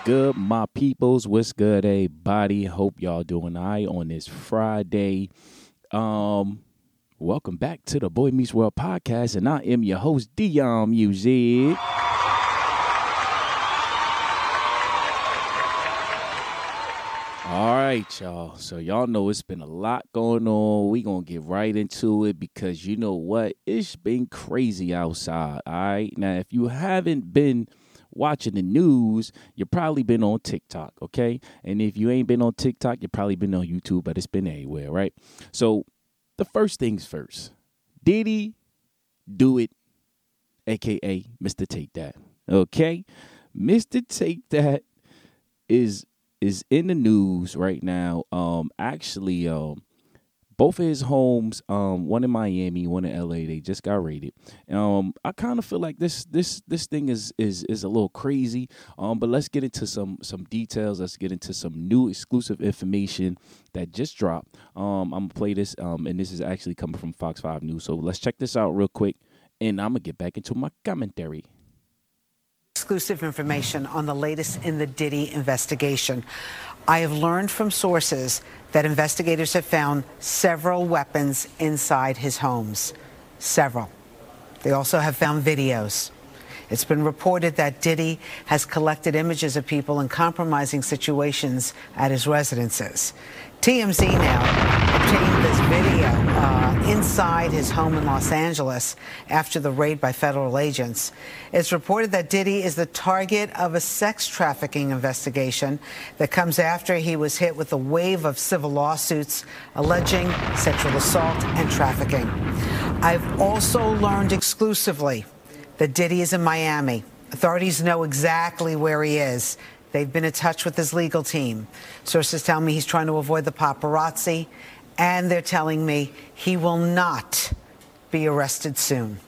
good, my peoples? What's good, everybody? Hope y'all doing all right on this Friday. Welcome back to the Boy Meets World podcast, and I am your host, Dion Music. All right, y'all. So y'all know it's been a lot going on. We gonna get right into it because you know what? It's been crazy outside. All right. Now, if you haven't been watching the news, you've probably been on TikTok, okay? And if you ain't been on TikTok, you've probably been on YouTube, but it's been everywhere, right? So the first things first. Diddy do it, aka Mr. Take That. Okay? Mr. Take That is in the news right now. Both of his homes, one in Miami, one in LA, they just got raided. I kind of feel like this thing is a little crazy. But let's get into some details. Let's get into some new exclusive information that just dropped. I'm gonna play this, and this is actually coming from Fox 5 News. So let's check this out real quick, and I'm gonna get back into my commentary. Exclusive information on the latest in the Diddy investigation. I have learned from sources that investigators have found several weapons inside his homes. Several. They also have found videos. It's been reported that Diddy has collected images of people in compromising situations at his residences. TMZ now obtained this video inside his home in Los Angeles after the raid by federal agents. It's reported that Diddy is the target of a sex trafficking investigation that comes after he was hit with a wave of civil lawsuits alleging sexual assault and trafficking. I've also learned exclusively that Diddy is in Miami. Authorities know exactly where he is. They've been in touch with his legal team. Sources tell me he's trying to avoid the paparazzi, and they're telling me he will not be arrested soon.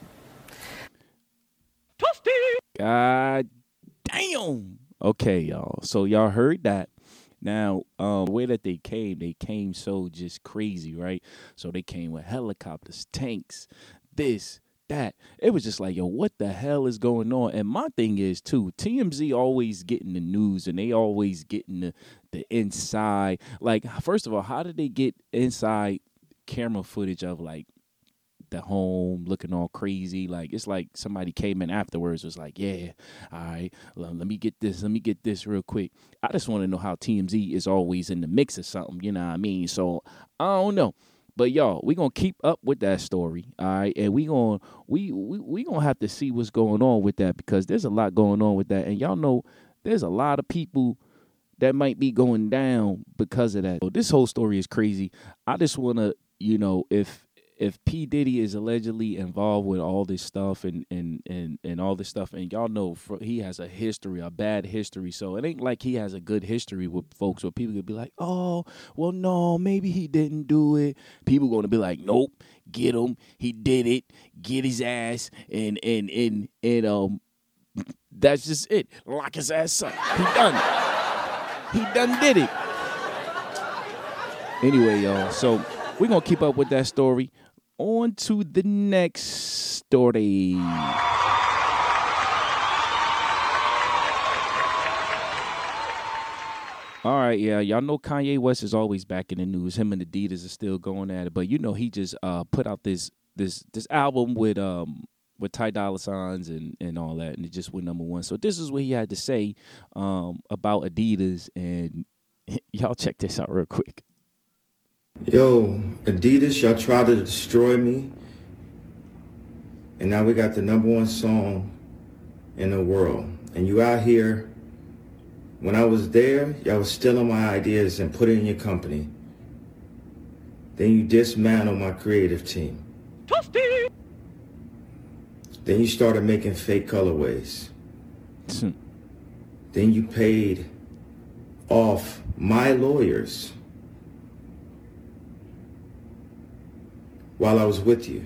God damn. Okay, y'all. So y'all heard that. Now, the way that they came so just crazy, right? So they came with helicopters, tanks, this, that. It was just like, yo, what the hell is going on? And my thing is, too, TMZ always getting the news, and they always getting the inside. Like, first of all, how did they get inside camera footage of, like, the home looking all crazy? Like, it's like somebody came in afterwards, was like, yeah, all right, let me get this real quick. I just want to know how TMZ is always in the mix of something, you know what I mean? So I don't know, but y'all, we gonna keep up with that story, all right? And we gonna have to see what's going on with that, because there's a lot going on with that, and y'all know there's a lot of people that might be going down because of that. So this whole story is crazy. I just want to, you know, if P. Diddy is allegedly involved with all this stuff and all this stuff, and y'all know he has a history, a bad history, so it ain't like he has a good history with folks where people could be like, oh, well, no, maybe he didn't do it. People going to be like, nope, get him, he did it, get his ass, and that's just it. Lock his ass up. He done did it. Anyway, y'all, so we're going to keep up with that story. On to the next story. All right, yeah, y'all know Kanye West is always back in the news. Him and Adidas are still going at it, but you know he just put out this album with Ty Dolla Signs and all that, and it just went #1. So this is what he had to say about Adidas, and y'all check this out real quick. Yo, Adidas, y'all tried to destroy me, and now we got the #1 song in the world. And you out here, when I was there, y'all was stealing my ideas and put it in your company. Then you dismantled my creative team. Toasty! Then you started making fake colorways. Then you paid off my lawyers while I was with you.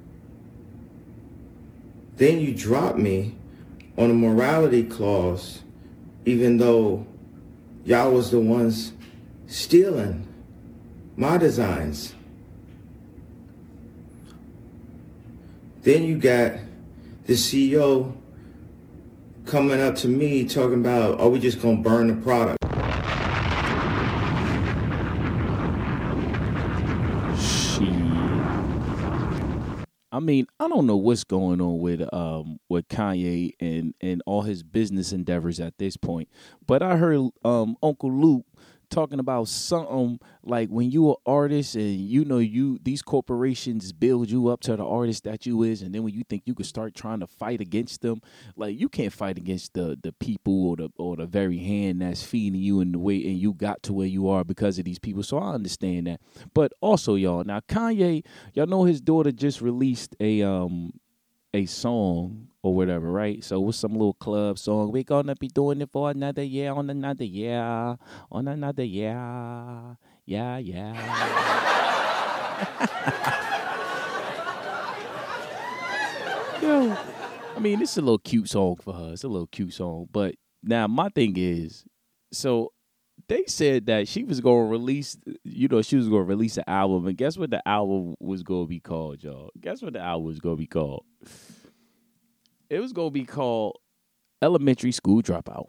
Then you dropped me on a morality clause, even though y'all was the ones stealing my designs. Then you got the CEO coming up to me talking about, are we just gonna burn the product? Shit. I mean, I don't know what's going on with Kanye and all his business endeavors at this point, but I heard Uncle Luke talking about something like when you an artist and these corporations build you up to the artist that you is, and then when you think you could start trying to fight against them, like you can't fight against the people or the very hand that's feeding you in the way, and you got to where you are because of these people. So I understand that. But also, y'all, now Kanye, y'all know his daughter just released a song or whatever, right? So with some little club song, we're gonna be doing it for another year, on another year, on another year, yeah. Yo, I mean, it's a little cute song for her. It's a little cute song, but now my thing is, so they said that she was gonna release, she was gonna release an album, and guess what the album was gonna be called, y'all? Guess what the album was gonna be called? It was gonna be called Elementary School Dropout.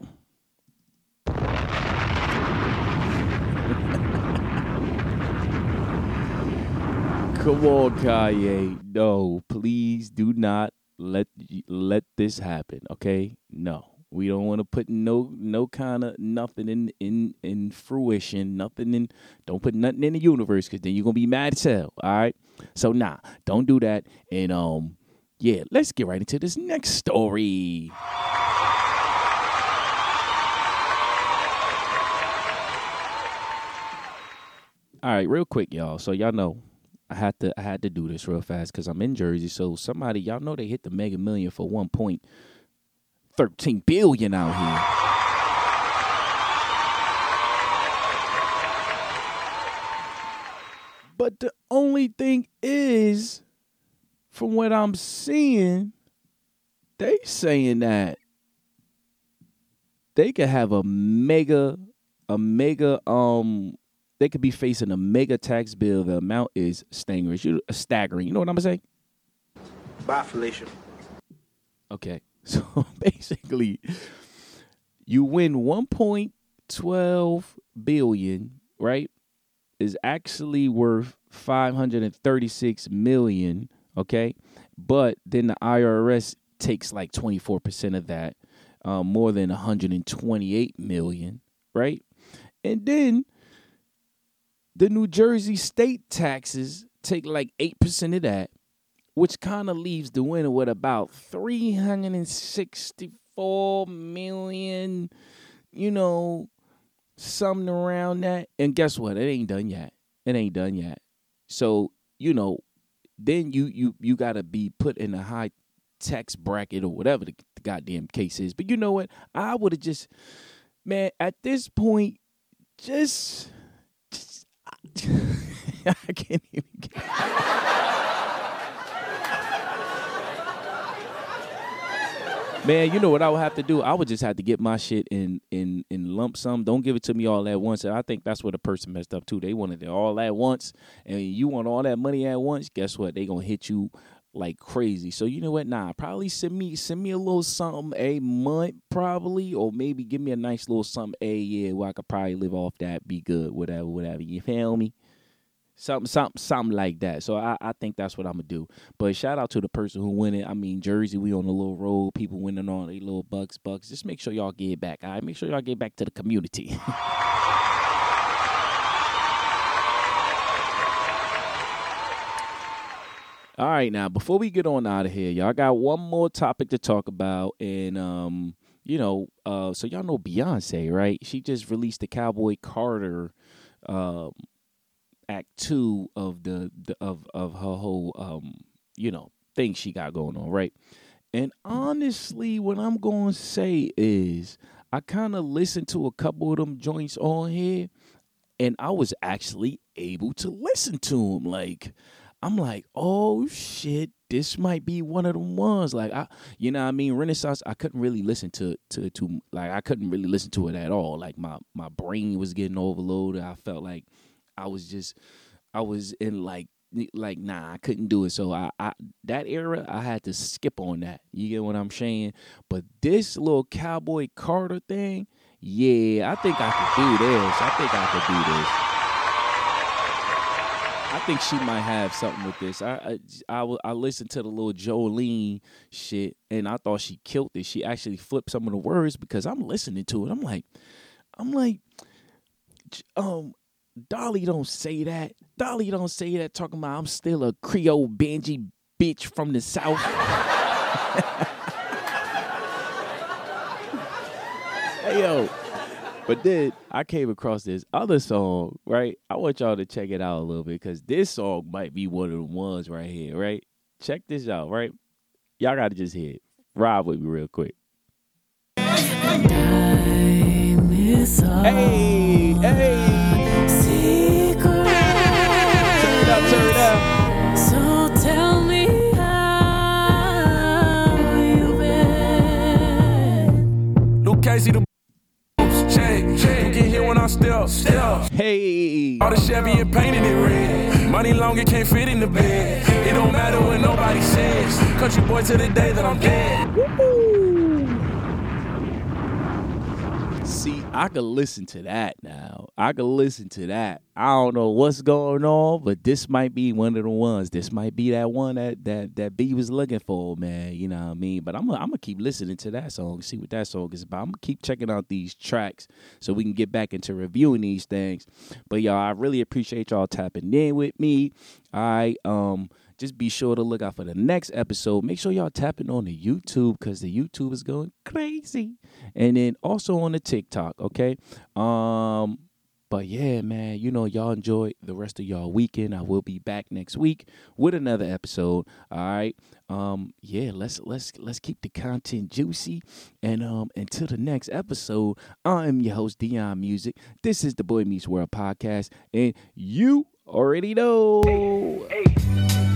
Come on, Kanye. No, please do not let this happen. Okay? No. We don't want to put no kind of nothing in fruition, don't put nothing in the universe, because then you're gonna be mad as hell. All right, so don't do that. And yeah, let's get right into this next story. All right, real quick, y'all. So y'all know I had to do this real fast because I'm in Jersey. So somebody, y'all know they hit the Mega Million for 1.13 billion out here. But the only thing is, from what I'm seeing, they saying that they could have they could be facing a mega tax bill. The amount is staggering. You know what I'm saying? Bye, Felicia. Okay. So basically, you win 1.12 billion, right? Is actually worth 536 million, okay? But then the IRS takes like 24% of that, more than 128 million, right? And then the New Jersey state taxes take like 8% of that, which kind of leaves the winner with about 364 million, something around that. And guess what? It ain't done yet. So, then you got to be put in a high tax bracket or whatever the goddamn case is. But you know what? I would have just, man, at this point, just I can't even get Man, you know what I would have to do? I would just have to get my shit in lump sum. Don't give it to me all at once. And I think that's where the person messed up too. They wanted it all at once, and you want all that money at once. Guess what? They gonna hit you like crazy. So you know what? Probably send me a little something a month, probably, or maybe give me a nice little something a year where I could probably live off that, be good, whatever. You feel me? Something like that. So I think that's what I'm gonna do. But shout out to the person who win it. I mean, Jersey, we on a little road. People winning on their little bucks. Just make sure y'all get back. All right, make sure y'all get back to the community. All right, now before we get on out of here, y'all got one more topic to talk about, and so y'all know Beyonce, right? She just released the Cowboy Carter Act 2 of of her whole thing she got going on, right? And honestly, what I'm gonna say is I kind of listened to a couple of them joints on here, and I was actually able to listen to them. Like, I'm like, oh shit, this might be one of them ones. Like, Renaissance, I couldn't really listen to like, I couldn't really listen to it at all. Like, my brain was getting overloaded. I felt like I was in like like, nah, I couldn't do it. So I that era, I had to skip on that. You get what I'm saying? But this little Cowboy Carter thing, yeah, I think I could do this. I think she might have something with this. I listened to the little Jolene shit, and I thought she killed it. She actually flipped some of the words because I'm listening to it. I'm like, Dolly don't say that. Dolly don't say that talking about I'm still a Creole bangy bitch from the South. Hey, yo. But then I came across this other song, right? I want y'all to check it out a little bit because this song might be one of the ones right here, right? Check this out, right? Y'all got to just hear it. Ride with me real quick. Hey, hey. Turn it up. So tell me how you been. Luke Casey, the check. You can hear when I step. Hey. All the Chevy and painted it red. Money long, it can't fit in the bed. It don't matter what nobody says. Country boy to the day that I'm dead. See, I could listen to that now. I don't know what's going on, but this might be one of the ones. This might be that one that B was looking for, man. You know what I mean? But I'm gonna keep listening to that song, see what that song is about. I'm gonna keep checking out these tracks so we can get back into reviewing these things. But y'all, I really appreciate y'all tapping in with me. All right, just be sure to look out for the next episode. Make sure y'all tapping on the YouTube because the YouTube is going crazy. And then also on the TikTok, okay? But yeah, man, you know, y'all enjoy the rest of y'all weekend. I will be back next week with another episode. All right. Yeah, let's keep the content juicy. And until the next episode, I am your host, Dion Music. This is the Boy Meets World podcast, and you already know. Hey.